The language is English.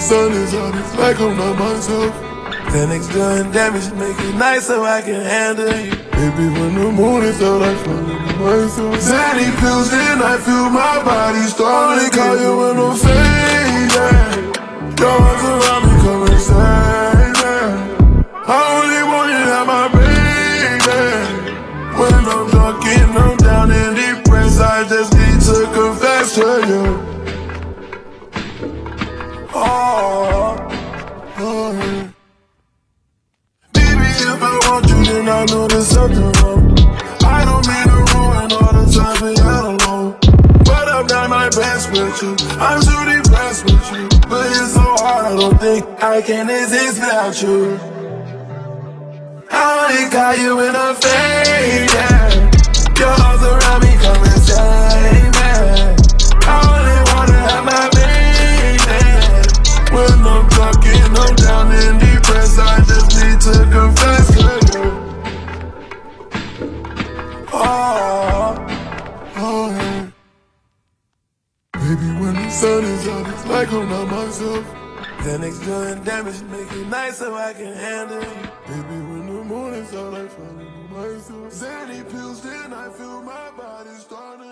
sun is out, it's like I'm not myself. Xanax doing damage, make it nice so I can handle you. Baby, when the moon is out, I fall into myself. Xanny pills in, I feel my body starting. Call you when I'm fading. Your arms around me, come and save me. I only want you at my baby. When I'm drunk and I'm down and depressed, I just need to confess to you. Oh. Baby, if I want you, then I know there's something wrong. I don't mean to ruin all the time we had alone, but I've done my best with you. I'm too depressed with you, but it's so hard, I don't think I can exist without you. I only call you when I'm fading. Your arms around me, come and save me. I only wanna have my baby. When I'm talking, I'm down and depressed, I just need to confess to you. Oh. Baby, when the sun is out, it's like I'm not myself. Xanax doing damage, make it nice so I can handle you. Baby, when the moon is out, I fall into myself. Xanny pills in, I feel my body starting.